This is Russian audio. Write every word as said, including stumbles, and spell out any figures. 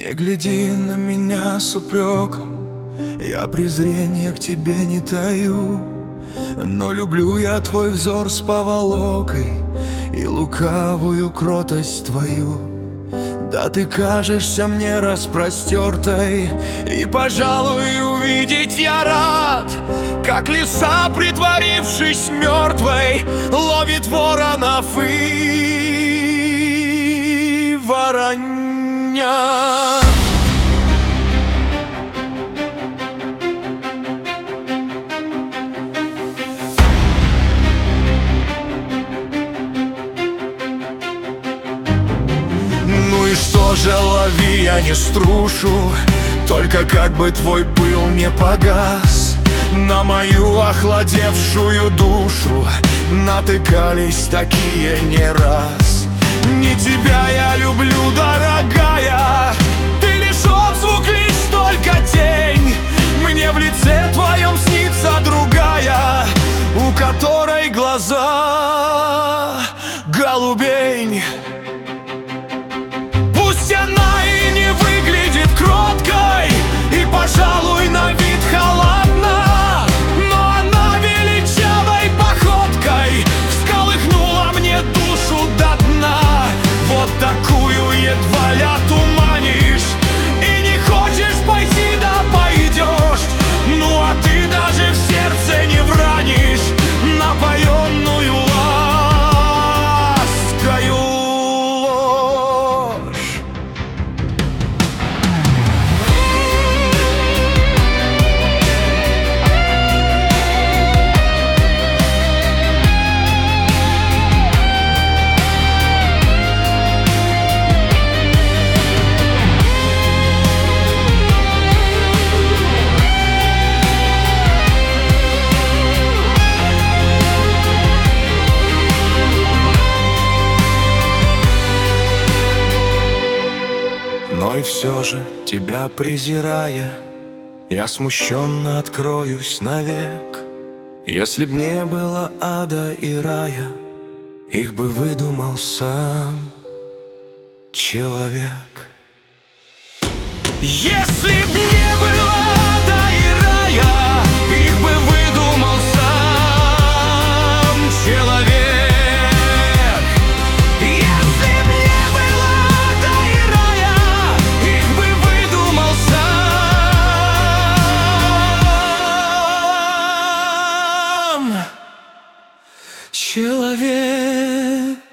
Не гляди на меня с упреком, я презрения к тебе не таю. Но люблю я твой взор с поволокой и лукавую кротость твою. Да ты кажешься мне распростертой, и, пожалуй, увидеть я рад, как лиса, притворившись мертвой, ловит воронов и воронят. Ну и что же, лови, я не струшу, только как бы твой пыл не погас. На мою охладевшую душу натыкались такие не раз. Не тебя я люблю, дорогая, ты лишь отзвук, лишь только тень. Мне в лице твоем снится другая, у которой глаза голубень. Пусть она и не выглядит кроткой, и, пожалуй, на вид холодна, но она величавой походкой всколыхнула мне душу до дна. Вот такую едва ли отуманишь, и не хочешь пойти, да пойдешь. Ну а ты даже в сердце не вранишь напоенную ласкою ложь. Но и все же, тебя презирая, я смущенно откроюсь навек. Если б не было ада и рая, их бы выдумал сам человек. Если б не было ада и рая, их бы выдумал сам человек. Человек.